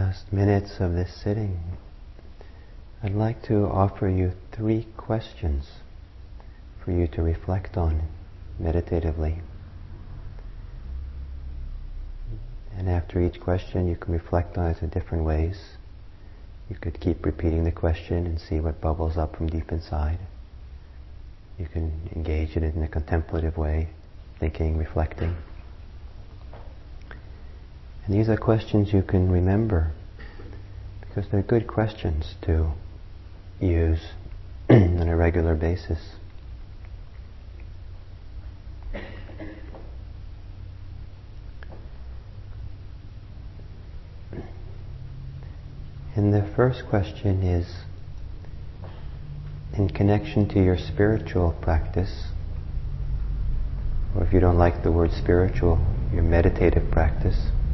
last minutes of this sitting, I'd like to offer you 3 questions for you to reflect on meditatively. And after each question, you can reflect on it in different ways. You could keep repeating the question and see what bubbles up from deep inside. You can engage in it in a contemplative way, thinking, reflecting. And these are questions you can remember because they're good questions to use on a regular basis. And the first question is, in connection to your spiritual practice, or if you don't like the word spiritual, your meditative practice,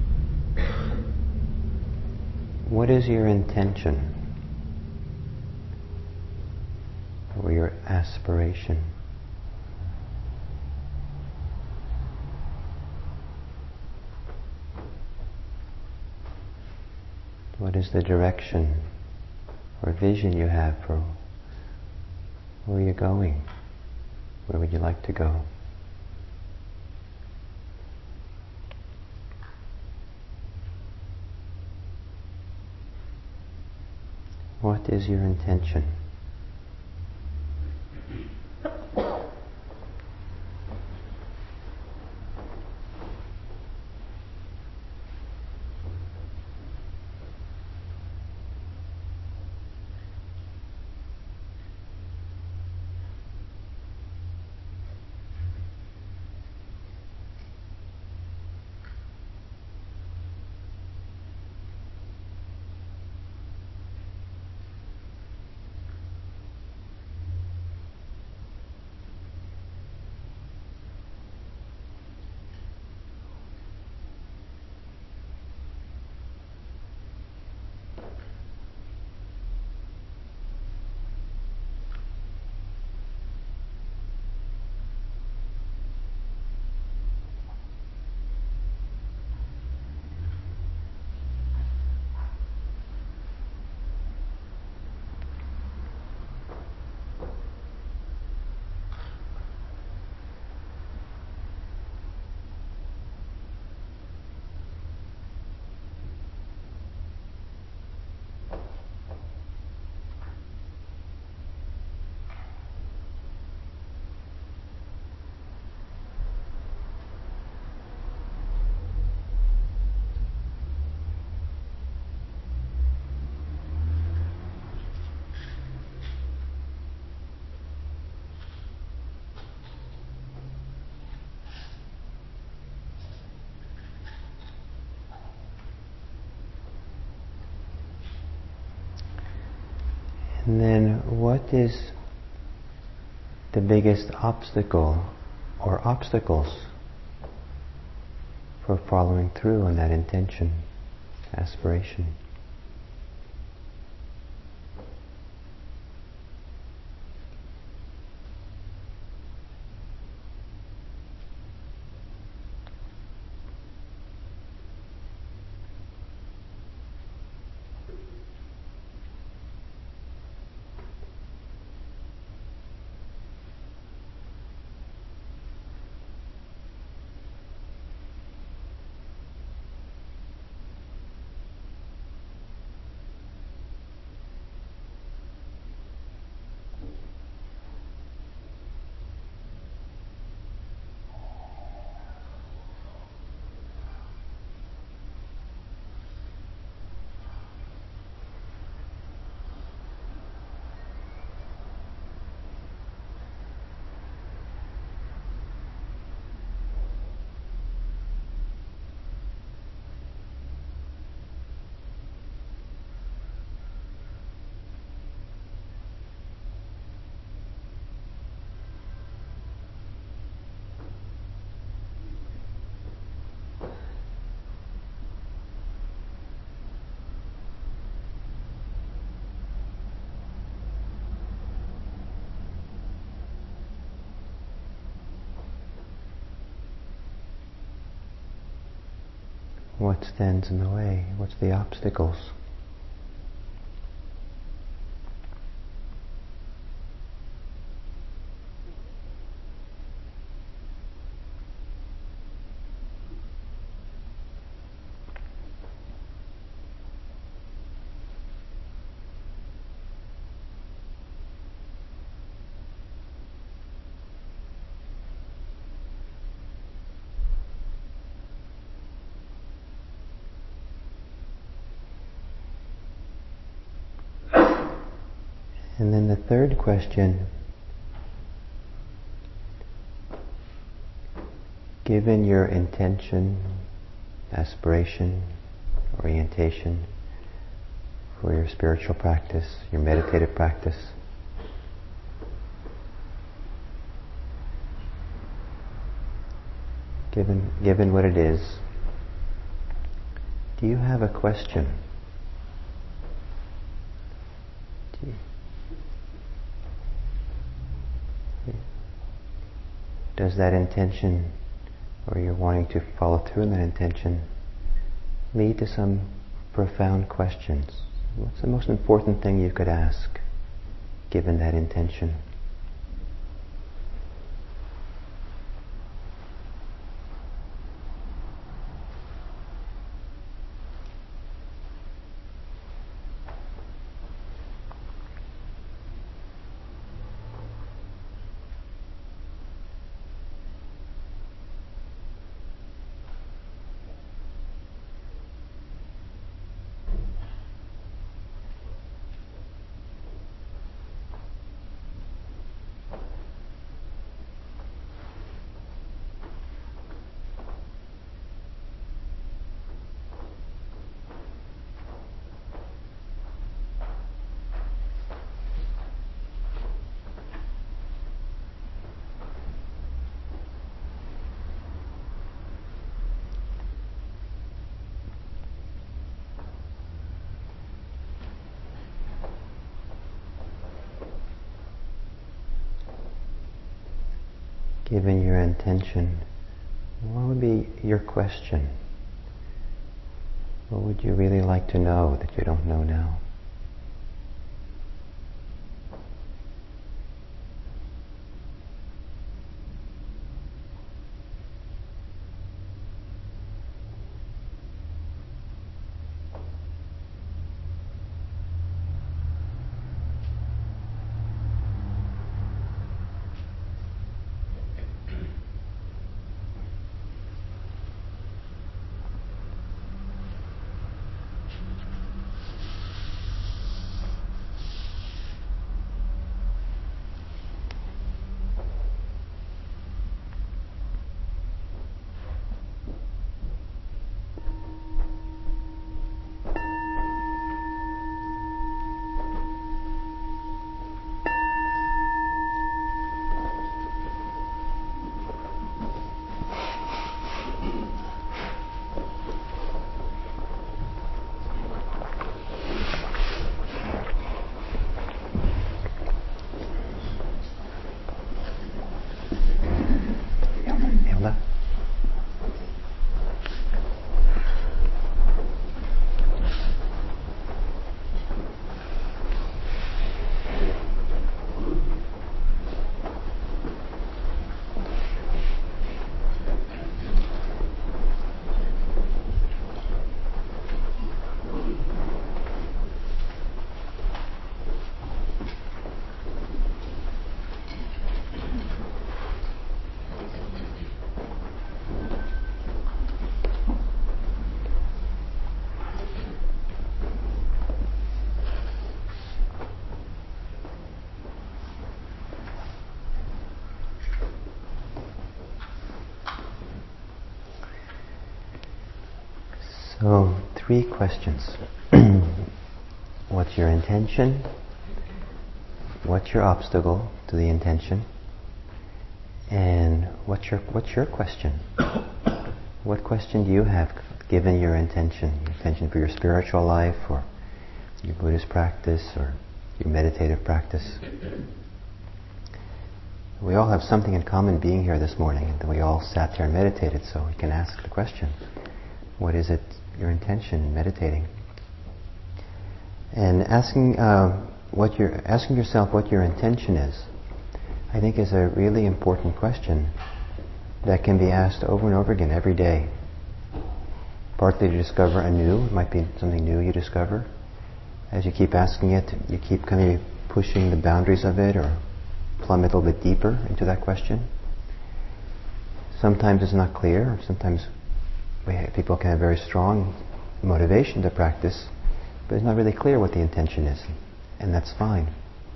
what is your intention or your aspiration? What is the direction or vision you have for where you're going? Where would you like to go? What is your intention? And then what is the biggest obstacle or obstacles for following through on that intention, aspiration? What stands in the way? What's the obstacles? And then the third question, given your intention, aspiration, orientation for your spiritual practice, your meditative practice, given what it is, do you have a question? Does that intention, or you're wanting to follow through in that intention, lead to some profound questions? What's the most important thing you could ask, given that intention? Given your intention, what would be your question? What would you really like to know that you don't know now? So, 3 questions. What's your intention? What's your obstacle to the intention? And what's your question? What question do you have given your intention? Your intention for your spiritual life, or your Buddhist practice, or your meditative practice? We all have something in common being here this morning, and we all sat there and meditated, so we can ask the question. What is it, your intention in meditating? And asking yourself what your intention is, I think, is a really important question that can be asked over and over again every day. Partly to discover anew, it might be something new you discover. As you keep asking it, you keep kind of pushing the boundaries of it or plummet a little bit deeper into that question. Sometimes it's not clear. Sometimes people can have very strong motivation to practice, but it's not really clear what the intention is, and that's fine.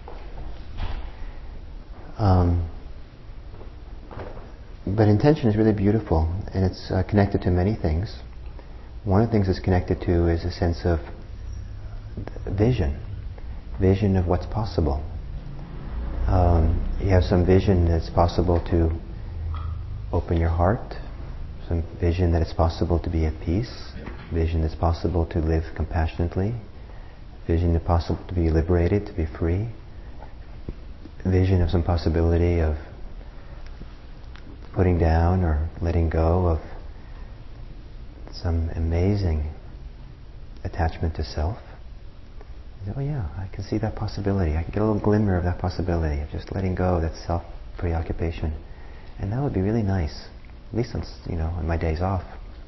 But intention is really beautiful, and it's connected to many things. One of the things it's connected to is a sense of vision of what's possible. You have some vision that it's possible to open your heart, some vision that it's possible to be at peace, vision that's possible to live compassionately, vision that's possible to be liberated, to be free, vision of some possibility of putting down or letting go of some amazing attachment to self. Oh yeah, I can see that possibility. I can get a little glimmer of that possibility of just letting go of that self-preoccupation. And that would be really nice, at least on my days off.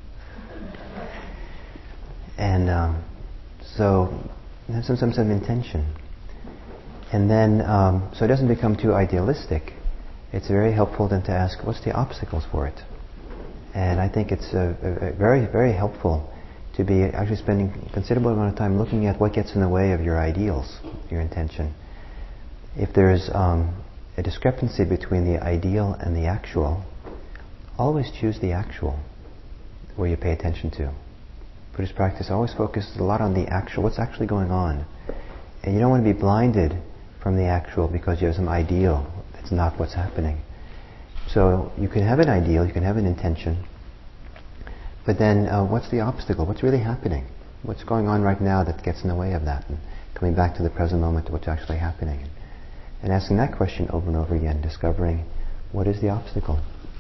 And so have some intention. And then, so it doesn't become too idealistic. It's very helpful then to ask, what's the obstacles for it? And I think it's very, very helpful to be actually spending a considerable amount of time looking at what gets in the way of your ideals, your intention. If there's a discrepancy between the ideal and the actual, always choose the actual, where you pay attention to. Buddhist practice always focuses a lot on the actual, what's actually going on. And you don't want to be blinded from the actual because you have some ideal that's not what's happening. So you can have an ideal, you can have an intention, but then what's the obstacle? What's really happening? What's going on right now that gets in the way of that? And coming back to the present moment, to what's actually happening. And asking that question over and over again, discovering what is the obstacle.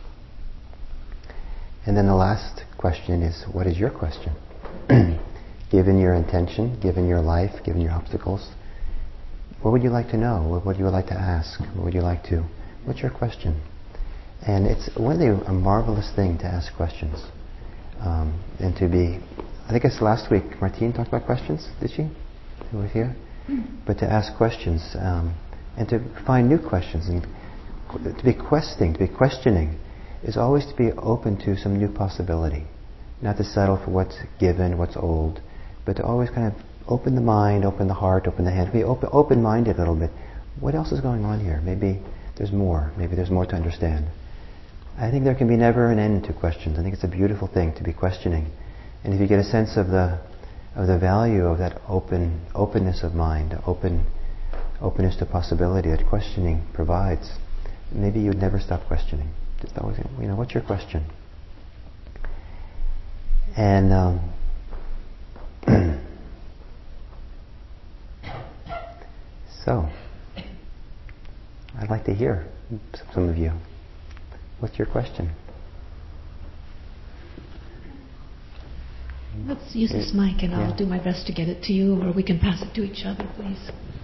And then the last question is, what is your question? Given your intention, given your life, given your obstacles, what would you like to know? What would you like to ask? What's your question? And it's really a marvelous thing to ask questions. And to be, I think it's last week, Martine talked about questions, did she? Who was here? But to ask questions, and to find new questions, and to be questioning, is always to be open to some new possibility. Not to settle for what's given, what's old, but to always kind of open the mind, open the heart, open the hand, be open-minded a little bit. What else is going on here? Maybe there's more. Maybe there's more to understand. I think there can be never an end to questions. I think it's a beautiful thing to be questioning. And if you get a sense of the value of that openness of mind, openness to possibility that questioning provides, maybe you'd never stop questioning. Just always, what's your question? And so, I'd like to hear some of you. What's your question? Let's use this mic and I'll do my best to get it to you, or we can pass it to each other, please.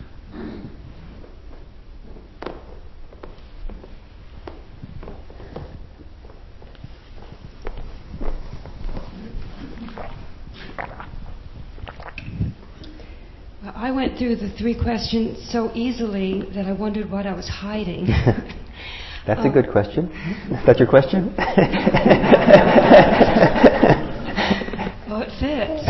Well, I went through the 3 questions so easily that I wondered what I was hiding. That's a good question. Is that your question? Well, it fits.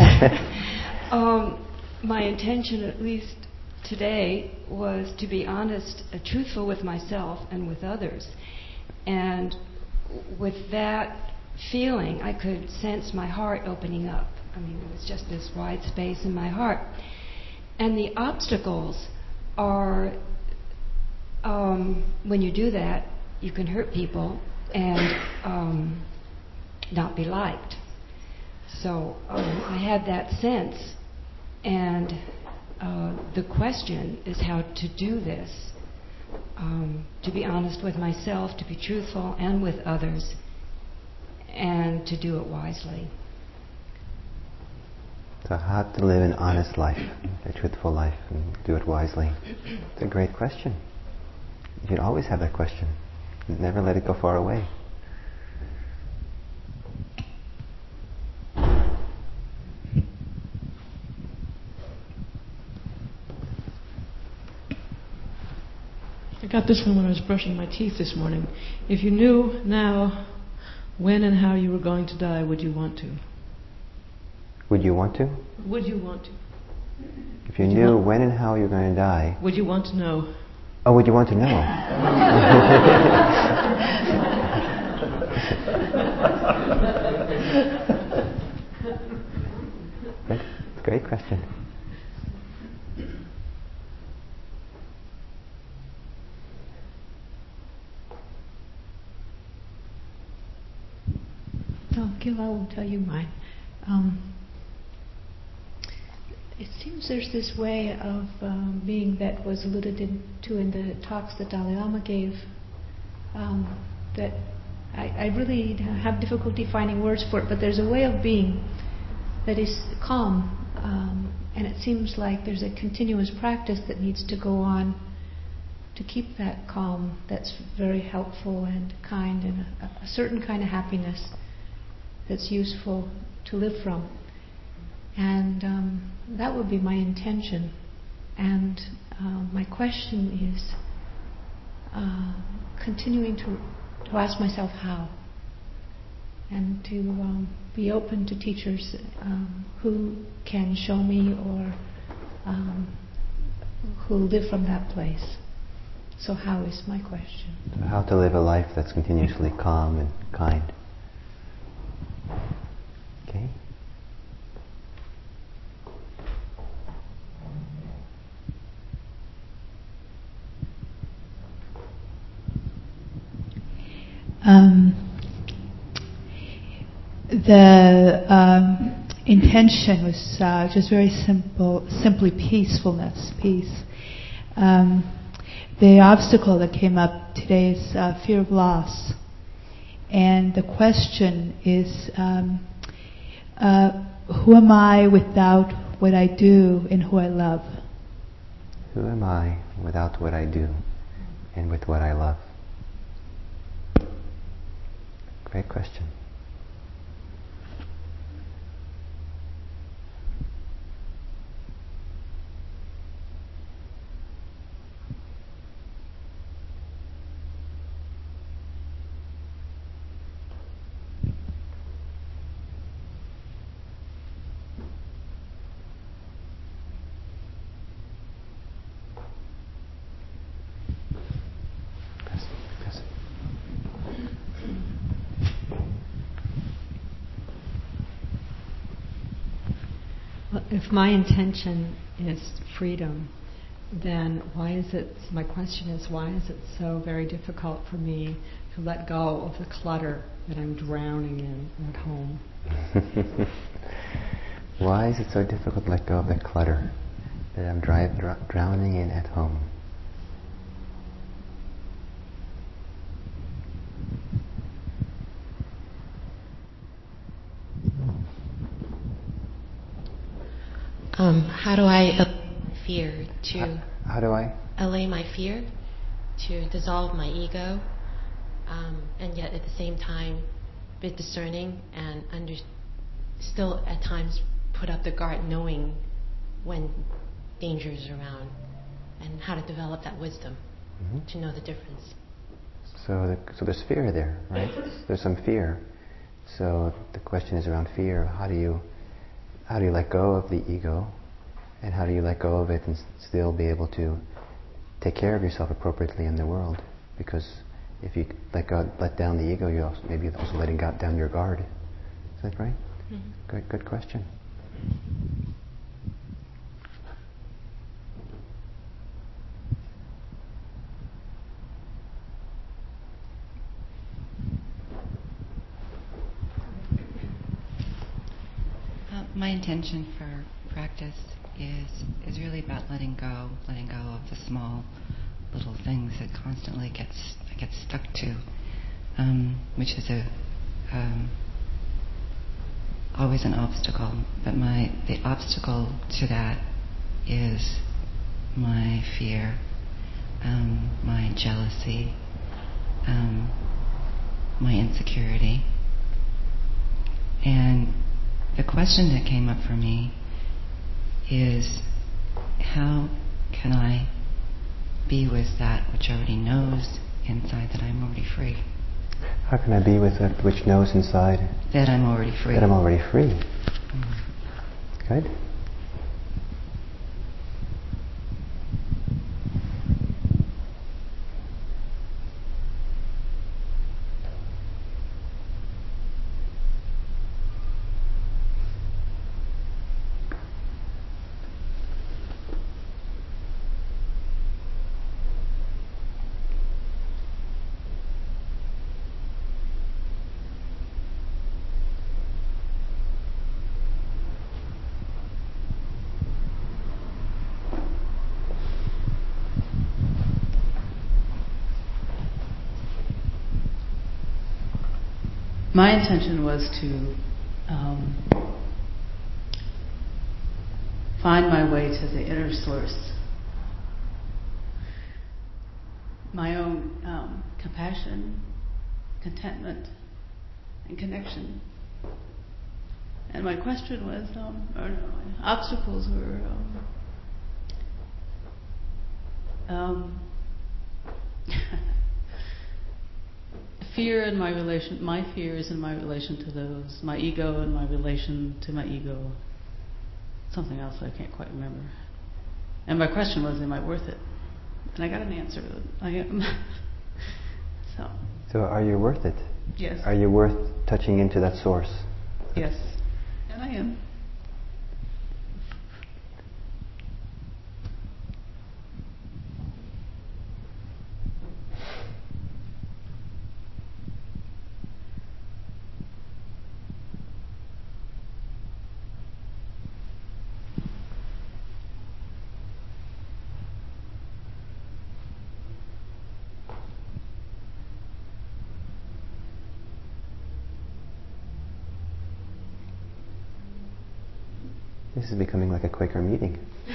My intention, at least today, was to be honest, truthful with myself and with others. And with that feeling, I could sense my heart opening up. I mean, it was just this wide space in my heart. And the obstacles are, when you do that, you can hurt people and not be liked. So I had that sense, and the question is how to do this, to be honest with myself, to be truthful and with others, and to do it wisely. So how to live an honest life, a truthful life, and do it wisely? It's a great question. You should always have that question. Never let it go far away. I got this one when I was brushing my teeth this morning. If you knew now when and how you were going to die, would you want to? Would you want to? Would you want to? If you knew when and how you're going to die... Would you want to know? Oh, would you want to know? That's a great question. Gil, I will tell you mine. It seems there's this way of being that was alluded to in the talks that Dalai Lama gave, that I really have difficulty finding words for it, but there's a way of being that is calm, and it seems like there's a continuous practice that needs to go on to keep that calm. That's very helpful and kind, and a certain kind of happiness that's useful to live from. And that would be my intention. And my question is continuing to ask myself how, and to be open to teachers who can show me or who live from that place. So how is my question. So how to live a life that's continuously calm and kind. Okay. The intention was just very simply peacefulness, peace. The obstacle that came up today is fear of loss. And the question is, who am I without what I do and who I love? Who am I without what I do and with what I love? Great question. If my intention is freedom, then why is it, my question is, why is it so very difficult for me to let go of the clutter that I'm drowning in at home? Why is it so difficult to let go of the clutter that I'm drowning in at home? How do I fear to... How do I? Allay my fear, to dissolve my ego, and yet at the same time be discerning and still at times put up the guard, knowing when danger is around, and how to develop that wisdom to know the difference. So there's fear there, right? There's some fear. So the question is around fear. How do you let go of the ego, and how do you let go of it and still be able to take care of yourself appropriately in the world? Because if you let down the ego, you're maybe also letting down your guard. Is that right? Mm-hmm. Good question. My intention for practice is really about letting go of the small little things that constantly I get stuck to, which is a always an obstacle, but the obstacle to that is my fear, my jealousy, my insecurity. And the question that came up for me is, how can I be with that which already knows inside that I'm already free? How can I be with that which knows inside that I'm already free? That I'm already free. Good. My intention was to find my way to the inner source, my own compassion, contentment, and connection. And my question was, my obstacles were fear and my fears and my relation to those, my ego and my relation to my ego, something else I can't quite remember. And my question was, am I worth it? And I got an answer. I am. So are you worth it? Yes. Are you worth touching into that source? Yes. And I am. This is becoming like a Quaker meeting.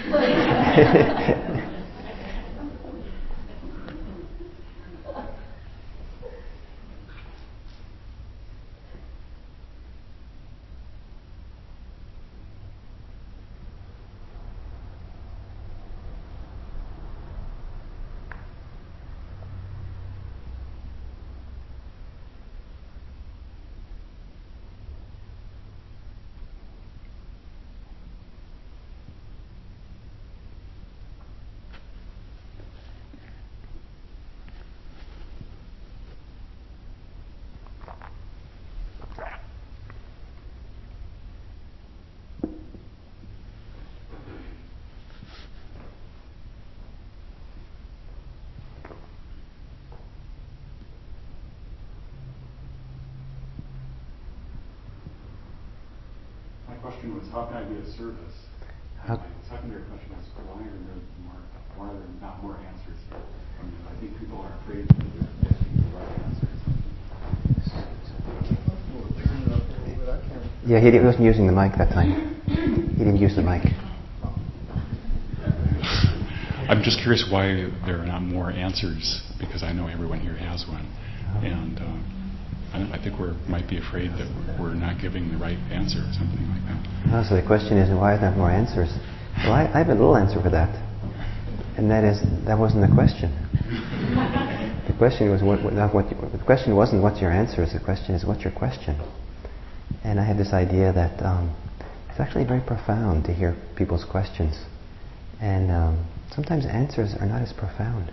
My question was, how can I be of service? My secondary question was, why are there not more answers here? I mean, I think people are afraid that they're getting the right answers. Yeah, he wasn't using the mic that time. He didn't use the mic. I'm just curious why there are not more answers, because I know everyone here has one. And I think we might be afraid that we're not giving the right answer or something like that. So the question is, why are there more answers? Well, I have a little answer for that. And that is, that wasn't the question. The question was the question wasn't what's your answers, the question is what's your question. And I had this idea that it's actually very profound to hear people's questions. And sometimes answers are not as profound.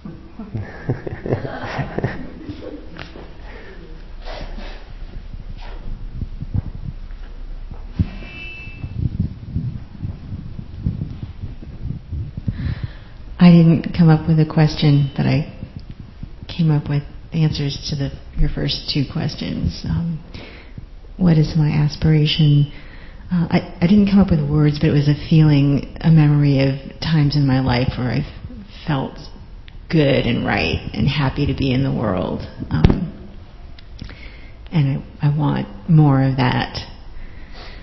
I didn't come up with a question, but I came up with answers to your first two questions. What is my aspiration? I didn't come up with words, but it was a feeling, a memory of times in my life where I felt good and right and happy to be in the world. And I want more of that.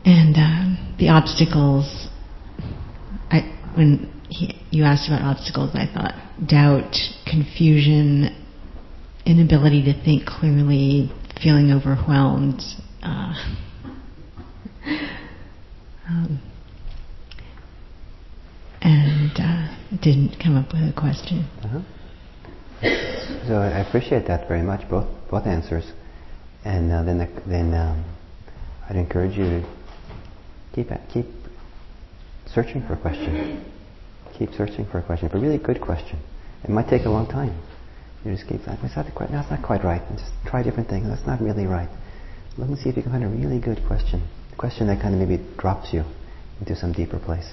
And the obstacles, when you asked about obstacles, I thought doubt, confusion, inability to think clearly, feeling overwhelmed. Didn't come up with a question. So I appreciate that very much, both answers. And then I'd encourage you to keep searching for a question. Keep searching for a question, a really good question. It might take a long time. You just keep saying, that's not quite right. And just try different things. That's not really right. Look and see if you can find a really good question. A question that kind of maybe drops you into some deeper place.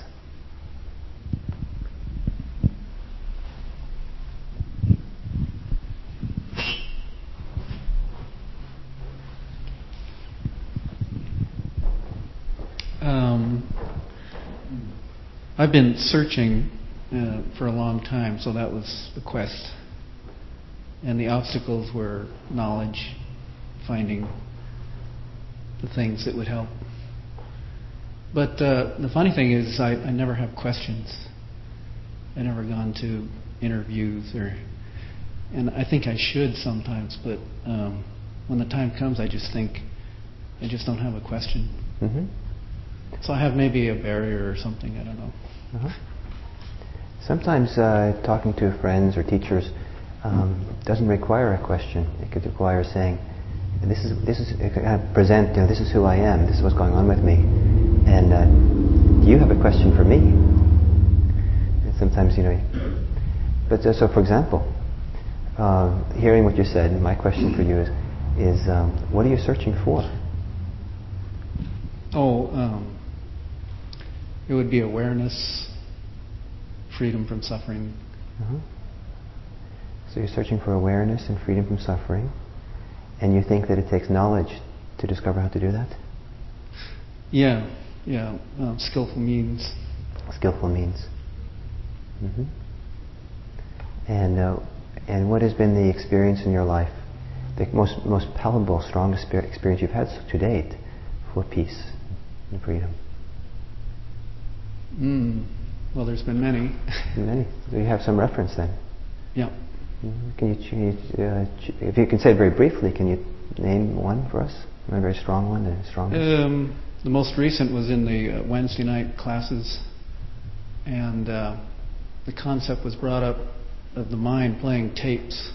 I've been searching for a long time, so that was the quest. And the obstacles were knowledge, finding the things that would help. But the funny thing is, I never have questions. I never gone to interviews, and I think I should sometimes, but when the time comes, I just think I just don't have a question. Mm-hmm. So I have maybe a barrier or something, I don't know. Sometimes talking to friends or teachers doesn't require a question. It could require saying, "This is present. This is who I am. This is what's going on with me. And do you have a question for me?" And sometimes But so, for example, hearing what you said, my question for you is what are you searching for? It would be awareness, freedom from suffering. So you're searching for awareness and freedom from suffering, and you think that it takes knowledge to discover how to do that? Yeah. Skillful means. Skillful means. Mm-hmm. And what has been the experience in your life, the most palpable, strongest experience you've had to date for peace and freedom? Well, there's been many. Many. So you have some reference then. Yeah. Mm-hmm. Can you, if you can say it very briefly, can you name one for us? A very strong one, the strongest. The most recent was in the Wednesday night classes, and the concept was brought up of the mind playing tapes.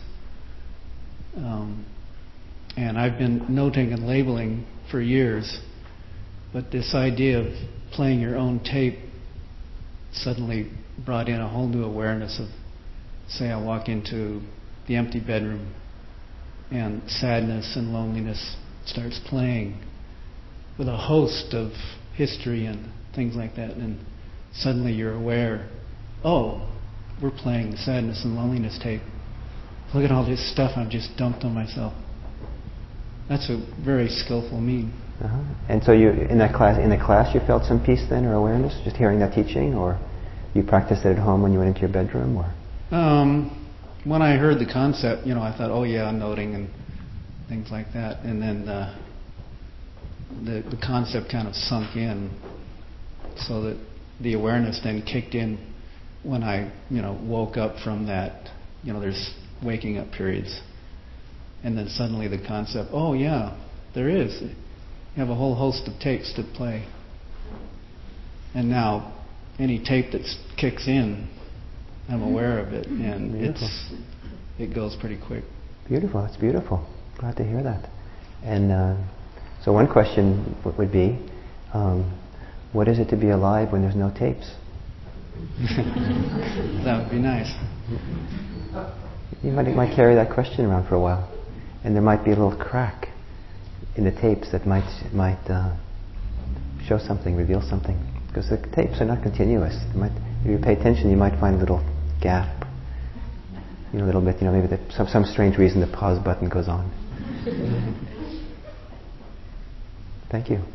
And I've been noting and labeling for years, but this idea of playing your own tape suddenly brought in a whole new awareness of, say, I walk into the empty bedroom and sadness and loneliness starts playing with a host of history and things like that, and suddenly you're aware, we're playing the sadness and loneliness tape. Look at all this stuff I've just dumped on myself. That's a very skillful mean. And so you, in the class, you felt some peace then, or awareness, just hearing that teaching, or you practiced it at home when you went into your bedroom, or? When I heard the concept, I thought, I'm noting and things like that, and then the concept kind of sunk in, so that the awareness then kicked in when I, woke up from that. There's waking up periods, and then suddenly the concept, there is. You have a whole host of tapes to play. And now, any tape that kicks in, I'm aware of it, and it goes pretty quick. Beautiful, that's beautiful. Glad to hear that. And so one question would be, what is it to be alive when there's no tapes? That would be nice. You might carry that question around for a while, and there might be a little crack in the tapes that might show something, reveal something. Because the tapes are not continuous. If you pay attention, you might find a little gap, a little bit. Maybe some strange reason the pause button goes on. Thank you.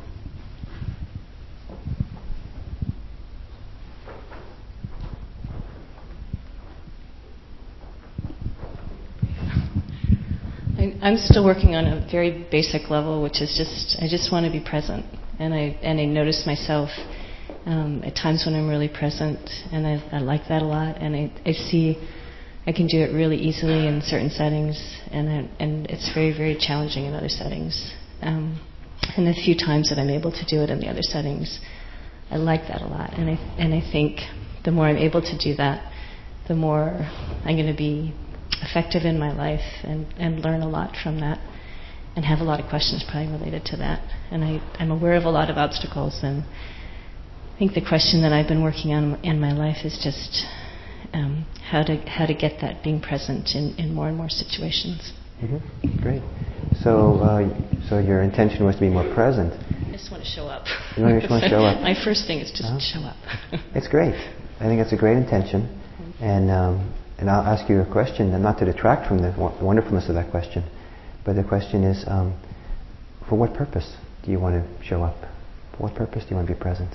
I'm still working on a very basic level, which is I just want to be present. and I notice myself at times when I'm really present, and I like that a lot. And I see I can do it really easily in certain settings, and it's very, very challenging in other settings. And the few times that I'm able to do it in the other settings, I like that a lot. And I think the more I'm able to do that, the more I'm going to be effective in my life and learn a lot from that, and have a lot of questions probably related to that. And I'm aware of a lot of obstacles, and I think the question that I've been working on in my life is just how to get that being present in more and more situations. Mm-hmm. Great. So your intention was to be more present. I just want to show up. You just want to show up. My first thing is just show up. It's great. I think it's a great intention, and I'll ask you a question, and not to detract from the wonderfulness of that question, but the question is, for what purpose do you want to show up? For what purpose do you want to be present?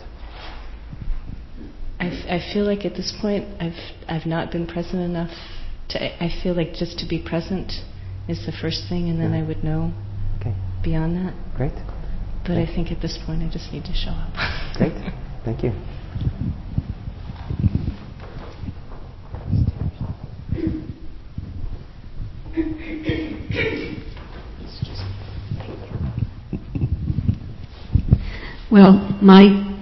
I feel like at this point I've not been present enough. I feel like just to be present is the first thing, and then I would know beyond that. Great. But I think at this point I just need to show up. Great. Thank you. Well, my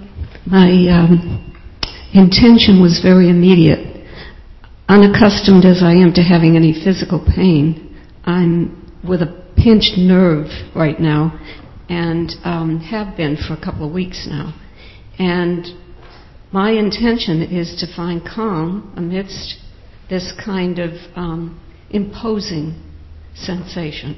intention was very immediate. Unaccustomed as I am to having any physical pain, I'm with a pinched nerve right now, and have been for a couple of weeks now. And my intention is to find calm amidst this kind of imposing sensation.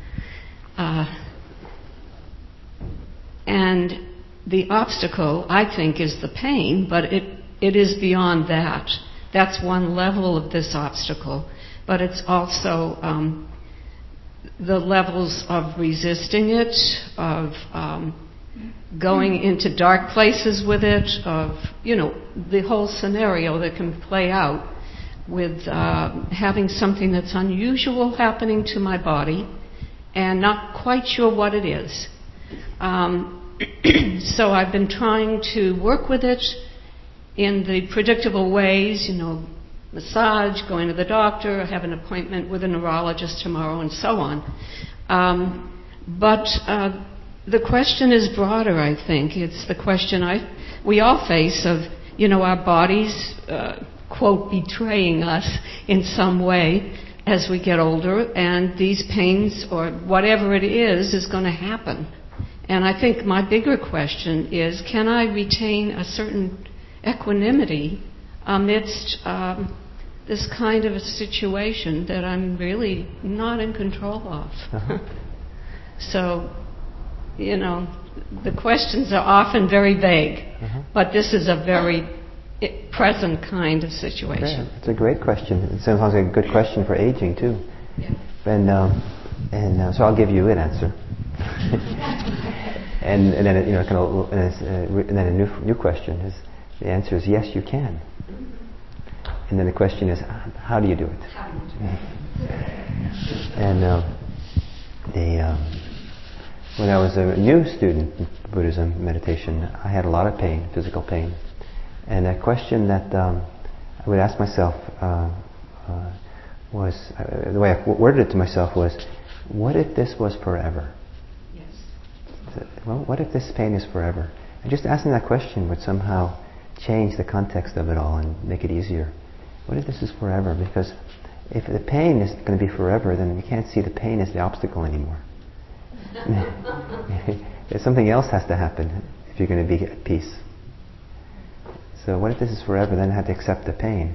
And the obstacle, I think, is the pain, but it is beyond that. That's one level of this obstacle, but it's also the levels of resisting it, of going into dark places with it, of, the whole scenario that can play out with having something that's unusual happening to my body and not quite sure what it is. So I've been trying to work with it in the predictable ways, massage, going to the doctor, have an appointment with a neurologist tomorrow, and so on. But the question is broader, I think. It's the question we all face of, our bodies, quote, betraying us in some way as we get older, and these pains, or whatever it is going to happen. And I think my bigger question is, can I retain a certain equanimity amidst this kind of a situation that I'm really not in control of? Uh-huh. So, the questions are often very vague, but this is a very present kind of situation. Okay. It's a great question. It sounds like a good question for aging, too. Yeah. And so I'll give you an answer. and then and then a new question is, the answer is yes, you can. And then the question is, how do you do it? And when I was a new student in Buddhism meditation, I had a lot of pain, physical pain, and a question that I would ask myself was, the way I worded it to myself was, what if this was forever? Yes. Well, what if this pain is forever? And just asking that question would somehow change the context of it all and make it easier. What if this is forever? Because if the pain is going to be forever, then you can't see the pain as the obstacle anymore. Something else has to happen if you're going to be at peace. So what if this is forever? Then I have to accept the pain.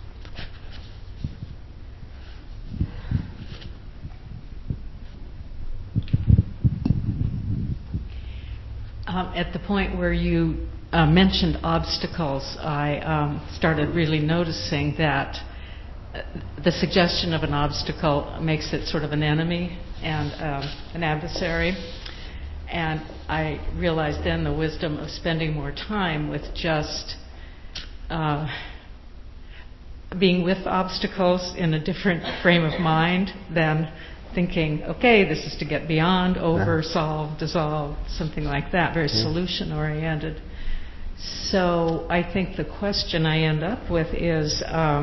At the point where you mentioned obstacles, I started really noticing that the suggestion of an obstacle makes it sort of an enemy and an adversary. And I realized then the wisdom of spending more time with just being with obstacles in a different frame of mind than thinking, okay, this is to get beyond, over, solve, dissolve, something like that, very solution-oriented. So I think the question I end up with is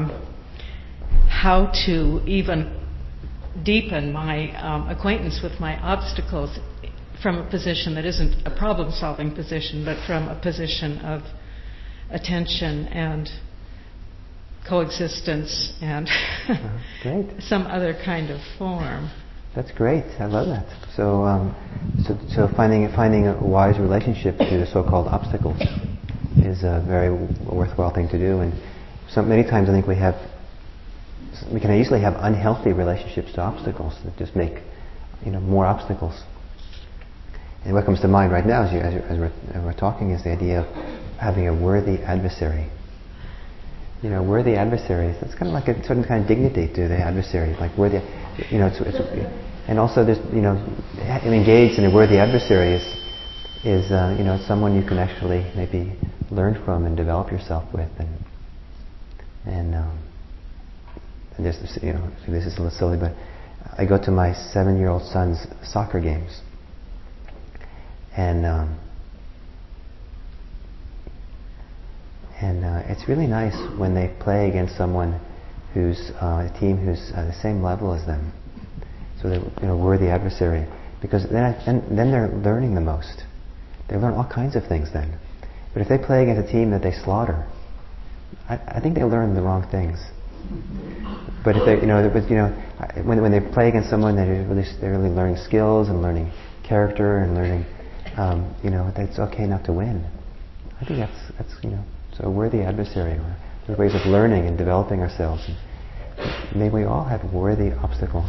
how to even deepen my acquaintance with my obstacles from a position that isn't a problem-solving position, but from a position of attention and coexistence and some other kind of form. That's great. I love that. So, so finding a wise relationship to the so-called obstacles is a very worthwhile thing to do. And many times I think we can easily have unhealthy relationships to obstacles that just make, more obstacles. And what comes to mind right now, as we're talking, is the idea of having a worthy adversary. Worthy adversaries. That's kind of like a certain kind of dignity to the adversary, like worthy. And also there's, engaged in a worthy adversary is someone you can actually maybe learn from and develop yourself with, and this is a little silly, but I go to my 7-year-old son's soccer games, and it's really nice when they play against someone who's a team who's the same level as them. So they're worthy adversary, because then they're learning the most. They learn all kinds of things then. But if they play against a team that they slaughter, I think they learn the wrong things. But if they, when they play against someone that they're really learning skills and learning character and learning, that it's okay not to win. I think that's so a worthy adversary, or there are ways of learning and developing ourselves. And may we all have worthy obstacles.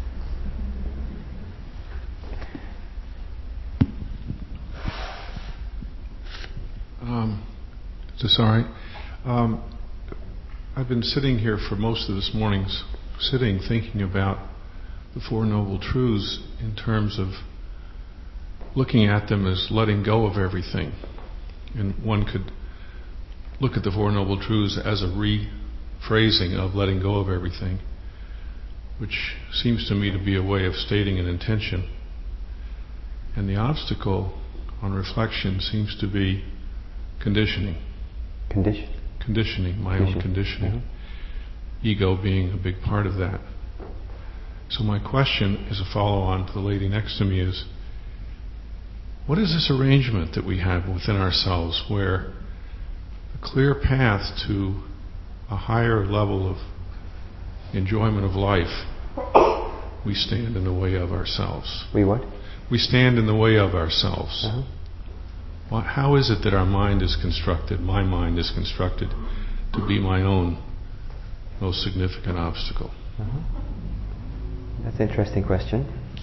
Is this all right? I've been sitting here for most of this morning's sitting thinking about the Four Noble Truths in terms of looking at them as letting go of everything. And one could look at the Four Noble Truths as a rephrasing of letting go of everything, which seems to me to be a way of stating an intention. And the obstacle on reflection seems to be conditioning. Conditioning, my own conditioning. Mm-hmm. Ego being a big part of that. So my question is a follow-on to the lady next to me is, what is this arrangement that we have within ourselves where a clear path to a higher level of enjoyment of life, we stand in the way of ourselves? We what? We stand in the way of ourselves. Uh-huh. Well, how is it that our mind is constructed, my mind is constructed, to be my own most significant obstacle? Uh-huh. That's an interesting question.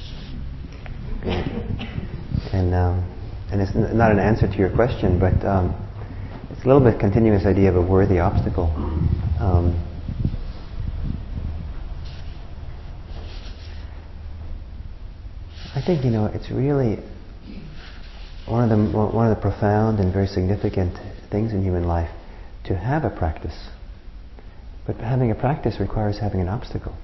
And it's not an answer to your question, but it's a little bit continuing this idea of a worthy obstacle. I think it's really one of the profound and very significant things in human life to have a practice. But having a practice requires having an obstacle.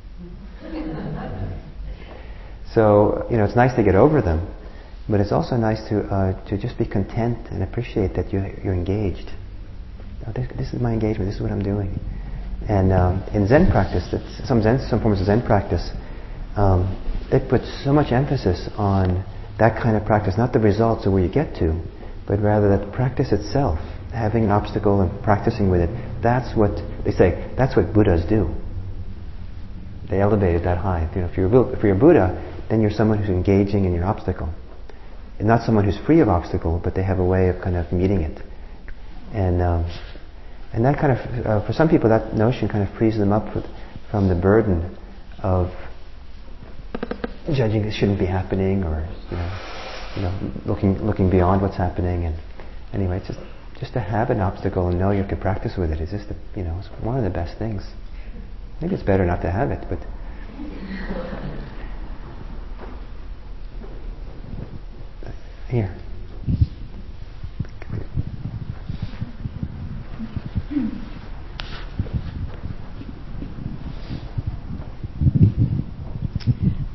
So it's nice to get over them, but it's also nice to just be content and appreciate that you're engaged. This is my engagement. This is what I'm doing. And in Zen practice, some forms of Zen practice, they put so much emphasis on that kind of practice, not the results of where you get to, but rather that the practice itself, having an obstacle and practicing with it. That's what they say. That's what Buddhas do. They elevate it that high. If you're a Buddha, then you're someone who's engaging in your obstacle. And not someone who's free of obstacle, but they have a way of kind of meeting it. And that kind of, for some people, that notion kind of frees them up from the burden of judging it shouldn't be happening, or looking beyond what's happening. And anyway, just to have an obstacle and know you can practice with it is just it's one of the best things. Maybe it's better not to have it, but here.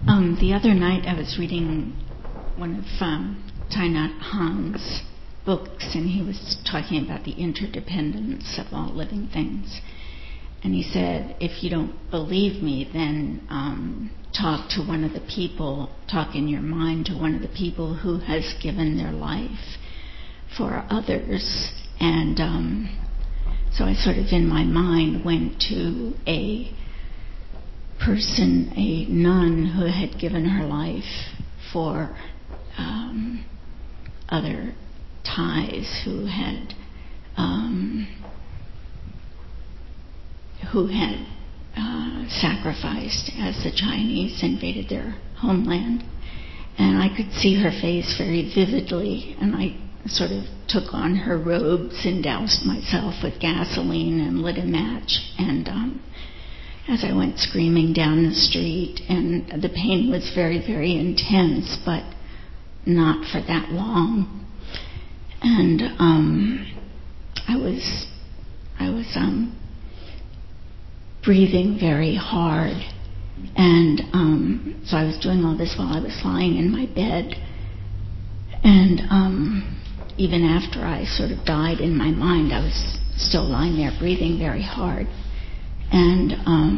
The other night I was reading one of Thich Nhat Hanh's books, and he was talking about the interdependence of all living things. And he said, if you don't believe me, then talk in your mind to one of the people who has given their life for others. And so I sort of in my mind went to a person, a nun who had given her life for other Thais who had sacrificed as the Chinese invaded their homeland. And I could see her face very vividly, and I sort of took on her robes and doused myself with gasoline and lit a match. And as I went screaming down the street, and the pain was very, very intense, but not for that long. And I was breathing very hard, and so I was doing all this while I was lying in my bed. And even after I sort of died in my mind, I was still lying there breathing very hard. And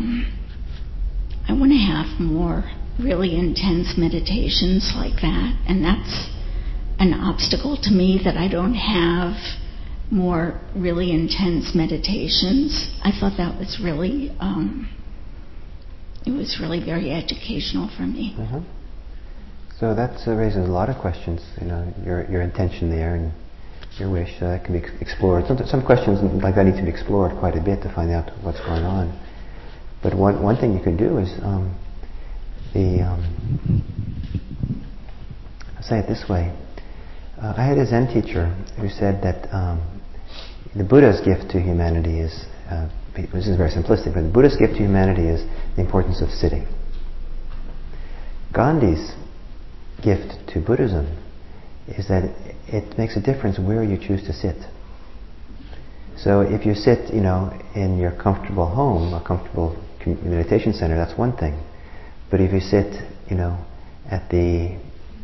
I want to have more really intense meditations like that, and that's an obstacle to me, that I don't have more really intense meditations. I thought that was really it was really very educational for me. Mm-hmm. So that raises a lot of questions, your intention there and your wish. That can be explored. Some questions like that need to be explored quite a bit to find out what's going on. But one thing you can do is I'll say it this way. I had a Zen teacher who said that the Buddha's gift to humanity is, this is very simplistic, but the Buddha's gift to humanity is the importance of sitting. Gandhi's gift to Buddhism is that it makes a difference where you choose to sit. So if you sit, in your comfortable home, a comfortable meditation center, that's one thing. But if you sit, at the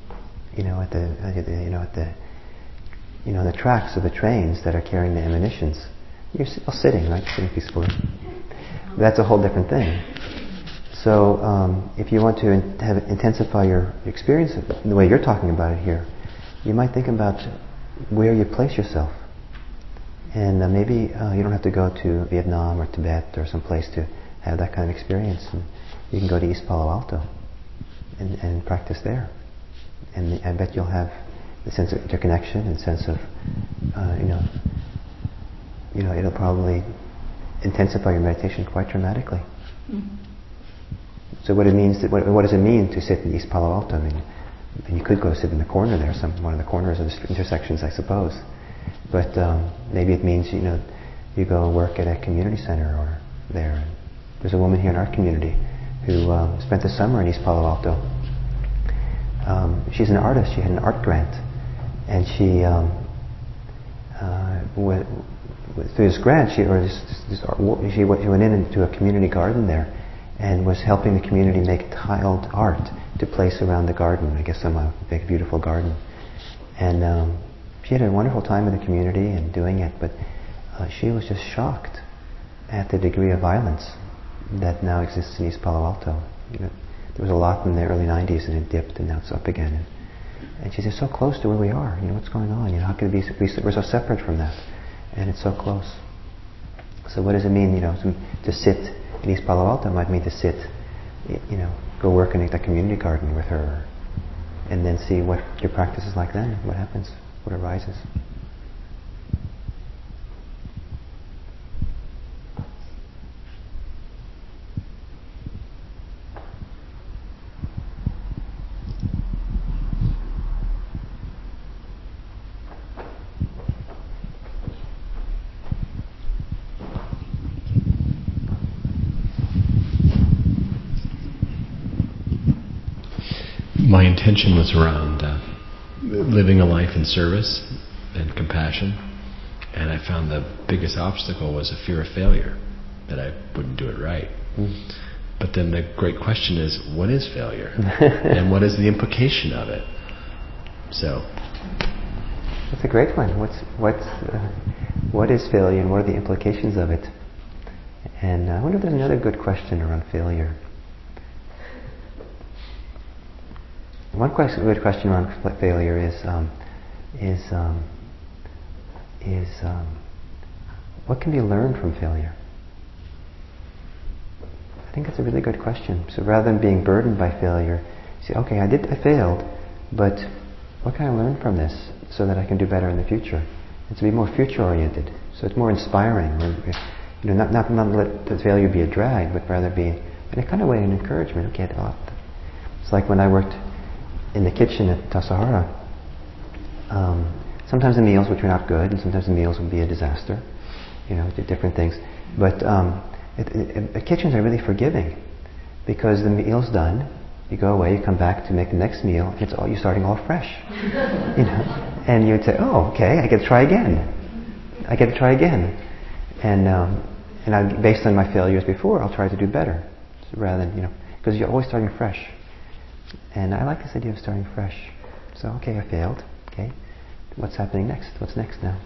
tracks of the trains that are carrying the ammunitions, you're still sitting, right? Sitting peacefully. That's a whole different thing. So if you want to intensify your experience in the way you're talking about it here, you might think about where you place yourself. And maybe you don't have to go to Vietnam or Tibet or someplace to have that kind of experience. And you can go to East Palo Alto and practice there. And I bet you'll have the sense of interconnection and sense of, it'll probably intensify your meditation quite dramatically. Mm-hmm. So what does it mean to sit in East Palo Alto? I mean, you could go sit in the corner there, one of the corners of the intersections, I suppose. But maybe it means, you go work at a community center or there. There's a woman here in our community who spent the summer in East Palo Alto. She's an artist. She had an art grant. And she, through this grant, she went into a community garden there and was helping the community make tiled art to place around the garden. I guess some big, beautiful garden. And she had a wonderful time in the community and doing it, but she was just shocked at the degree of violence that now exists in East Palo Alto. There was a lot in the early 90s and it dipped and now it's up again. And she said, so close to where we are, what's going on? How can it be, we're so separate from that? And it's so close. So what does it mean, to sit in East Palo Alto? It might mean to sit, go work in a community garden with her and then see what your practice is like then, what happens, what arises. My intention was around living a life in service and compassion, and I found the biggest obstacle was a fear of failure, that I wouldn't do it right. But then the great question is, what is failure? And what is the implication of it? So... That's a great one. What is failure and what are the implications of it? And I wonder if there's another good question around failure. One good question around failure is what can be learned from failure? I think that's a really good question. So rather than being burdened by failure, say, okay, I failed, but what can I learn from this so that I can do better in the future? And to be more future-oriented, so it's more inspiring. Not let the failure be a drag, but rather be, in a kind of way, an encouragement. Okay, it's like when I worked in the kitchen at Tassajara. Sometimes the meals would turn out good, and sometimes the meals would be a disaster. Different things. But the kitchens are really forgiving, because the meal's done. You go away, you come back to make the next meal, and you're starting all fresh. And you'd say, "Oh, okay, I get to try again. And based on my failures before, I'll try to do better, rather than because you're always starting fresh." And I like this idea of starting fresh. So, okay, I failed. Okay, what's happening next? What's next now?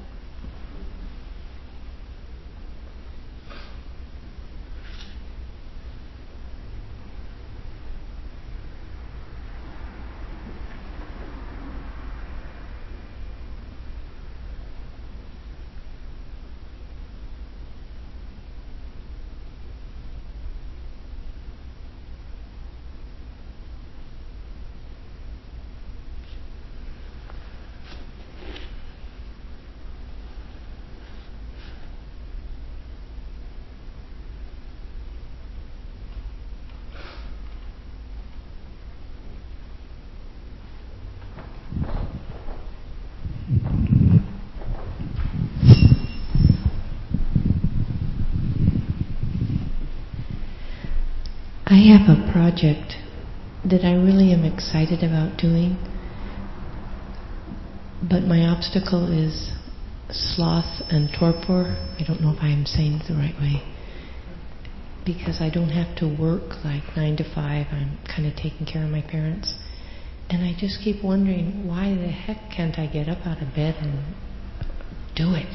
I have a project that I really am excited about doing, but my obstacle is sloth and torpor. I don't know if I am saying it the right way. Because I don't have to work like 9 to 5. I'm kind of taking care of my parents. And I just keep wondering, why the heck can't I get up out of bed and do it?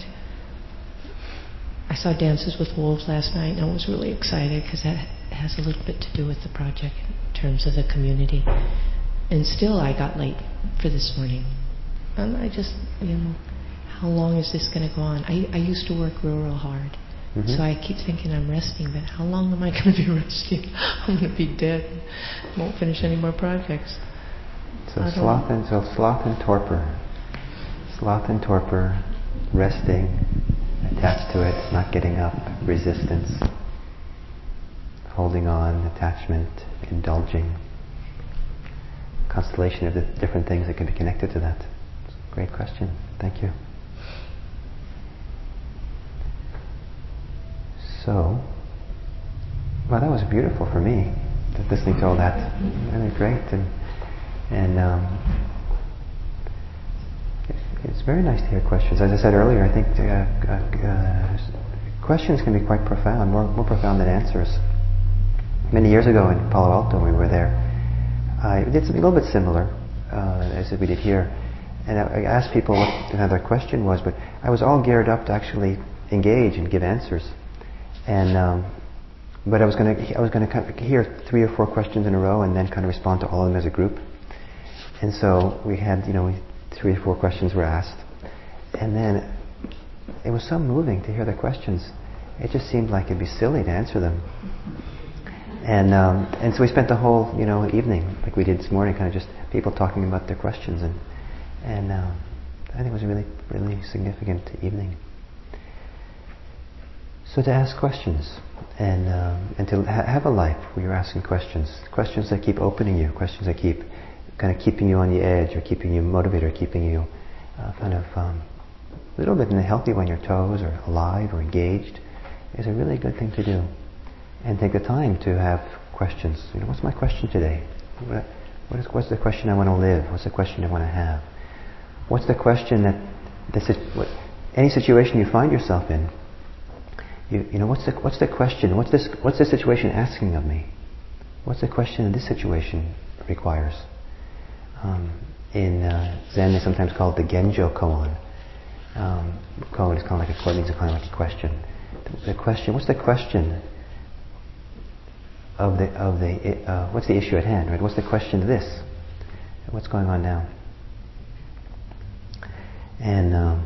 I saw Dances with Wolves last night, and I was really excited because that has a little bit to do with the project in terms of the community. And still I got late for this morning. And I just, how long is this going to go on? I used to work real hard. Mm-hmm. So I keep thinking I'm resting, but how long am I going to be resting? I'm going to be dead. I won't finish any more projects. So sloth and torpor. Sloth and torpor, resting, attached to it, not getting up, resistance, holding on, attachment, indulging. Constellation of the different things that can be connected to that. It's a great question. Thank you. So, well, that was beautiful for me, listening to all that. Really great. And it's very nice to hear questions. As I said earlier, I think questions can be quite profound, more profound than answers. Many years ago in Palo Alto, we were there. I did something a little bit similar as we did here. And I asked people what their question was, but I was all geared up to actually engage and give answers. And but I was going to hear 3 or 4 questions in a row and then kind of respond to all of them as a group. And so we had 3 or 4 questions were asked, and then it was so moving to hear the questions. It just seemed like it'd be silly to answer them. And so we spent the whole evening, like we did this morning, kind of just people talking about their questions, and I think it was a really, really significant evening. So to ask questions and to have a life where you're asking questions that keep opening you, questions that keep kind of keeping you on the edge, or keeping you motivated, or keeping you kind of a little bit in a healthy way on your toes, or alive, or engaged, is a really good thing to do. And take the time to have questions. What's my question today? What's the question I want to live? What's the question I want to have? What's the question that any situation you find yourself in? What's the question? What's this situation asking of me? What's the question in this situation requires? In Zen, they sometimes call it the Genjo Koan. Koan is kind of like means kind of like a question. The question. What's the question of the what's the issue at hand? Right? What's the question to this? What's going on now? And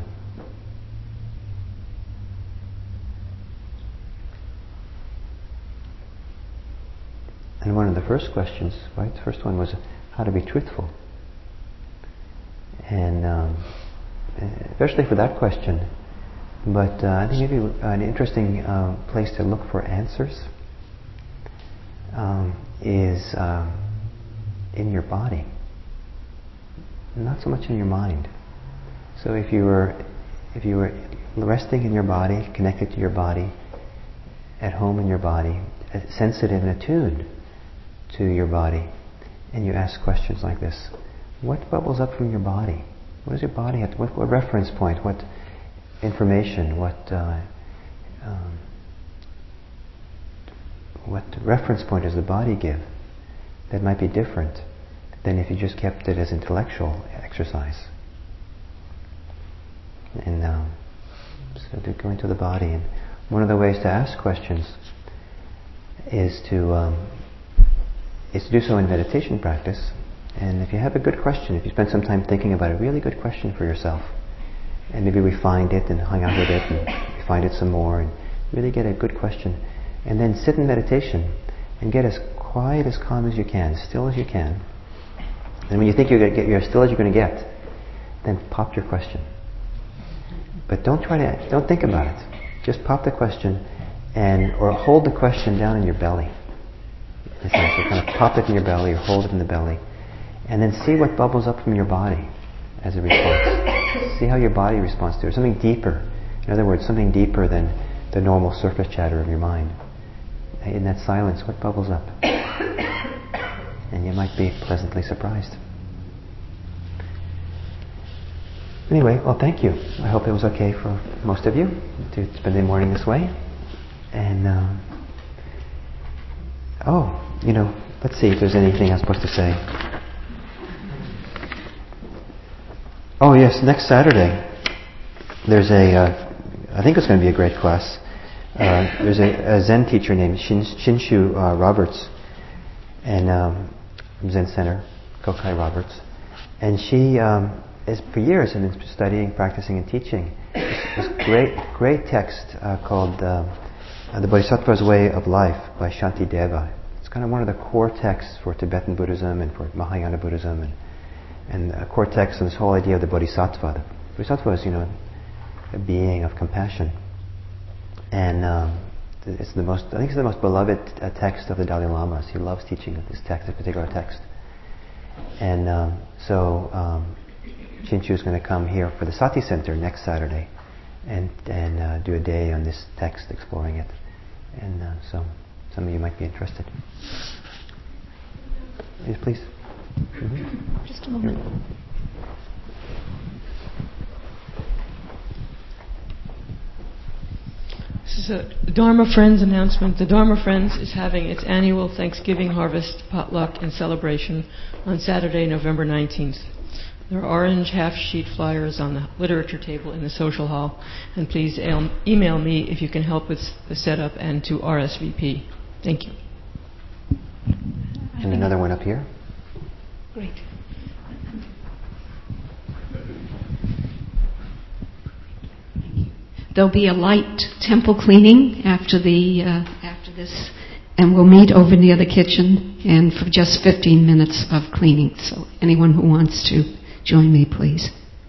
one of the first questions, right? The first one was how to be truthful. And especially for that question, but I think maybe an interesting place to look for answers is in your body, not so much in your mind. So if you were resting in your body, connected to your body, at home in your body, sensitive and attuned to your body, and you ask questions like this: what bubbles up from your body? What does your body have? What reference point? What information? What reference point does the body give that might be different than if you just kept it as intellectual exercise? And so to go into the body, and one of the ways to ask questions is to do so in meditation practice. And if you have a good question, if you spend some time thinking about a really good question for yourself, and maybe refine it and hang out with it and refine it some more, and really get a good question, and then sit in meditation and get as quiet, as calm as you can, still as you can. And when you think you're as still as you're going to get, then pop your question. But don't think about it. Just pop the question, or hold the question down in your belly. In a sense, you kind of pop it in your belly, or hold it in the belly, and then see what bubbles up from your body as a response. See how your body responds to it. Something deeper. In other words, something deeper than the normal surface chatter of your mind. In that silence, what bubbles up? And you might be pleasantly surprised. Anyway, well, thank you. I hope it was okay for most of you to spend the morning this way. And, let's see if there's anything I'm supposed to say. Oh yes, next Saturday, there's I think it's going to be a great class. There's a Zen teacher named Shinshu Roberts, and from Zen Center, Kokai Roberts. And she for years has been studying, practicing, and teaching this great text called The Bodhisattva's Way of Life by Shantideva. It's kind of one of the core texts for Tibetan Buddhism and for Mahayana Buddhism, and a core text on this whole idea of the Bodhisattva. The Bodhisattva is, a being of compassion, and it's the most beloved text of the Dalai Lama. He loves teaching this text, this particular text, and so Shinshu is going to come here for the Sati Center next Saturday, and do a day on this text, exploring it, and so some of you might be interested. Yes, please. Mm-hmm. Just a moment. This is a Dharma Friends announcement. The Dharma Friends is having its annual Thanksgiving harvest potluck and celebration on Saturday, November 19th. There are orange half-sheet flyers on the literature table in the social hall, and please email me if you can help with the setup and to RSVP. Thank you. And another one up here. Great. There'll be a light temple cleaning after this, and we'll meet over near the kitchen, and for just 15 minutes of cleaning. So anyone who wants to join me, please.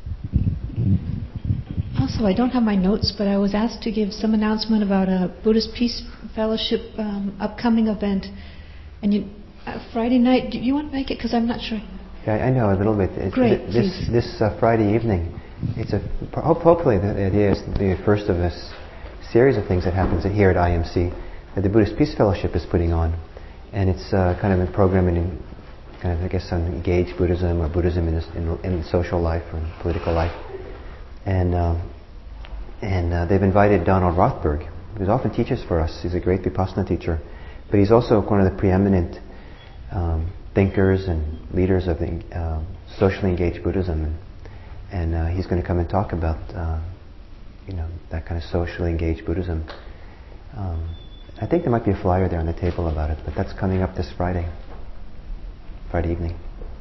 Also, I don't have my notes, but I was asked to give some announcement about a Buddhist Peace Fellowship upcoming event, and Friday night. Do you want to make it? Because I'm not sure. Yeah, I know a little bit. Great. This Friday evening, hopefully the idea is the first of a series of things that happens here at IMC that the Buddhist Peace Fellowship is putting on, and it's kind of a program in kind of, I guess, on engaged Buddhism or Buddhism in social life or in political life, and they've invited Donald Rothberg, who often teaches for us. He's a great Vipassana teacher, but he's also one of the preeminent thinkers and leaders of socially engaged Buddhism, and he's going to come and talk about that kind of socially engaged Buddhism. I think there might be a flyer there on the table about it, but that's coming up this Friday evening.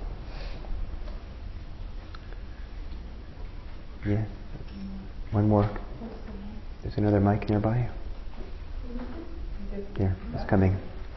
Yeah. One more. There's another mic nearby. Here, it's coming.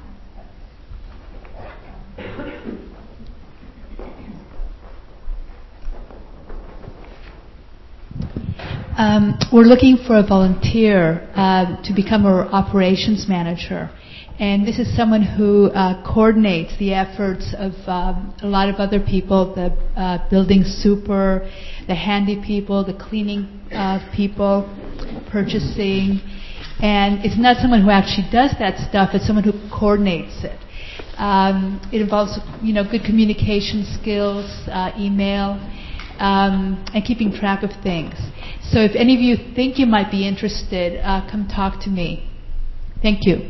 We're looking for a volunteer to become our operations manager. And this is someone who coordinates the efforts of a lot of other people, the building super, the handy people, the cleaning people, purchasing. And it's not someone who actually does that stuff, it's someone who coordinates it. It involves, good communication skills, email, and keeping track of things. So if any of you think you might be interested, come talk to me. Thank you.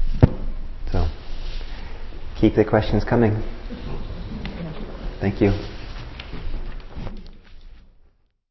So, keep the questions coming. Thank you.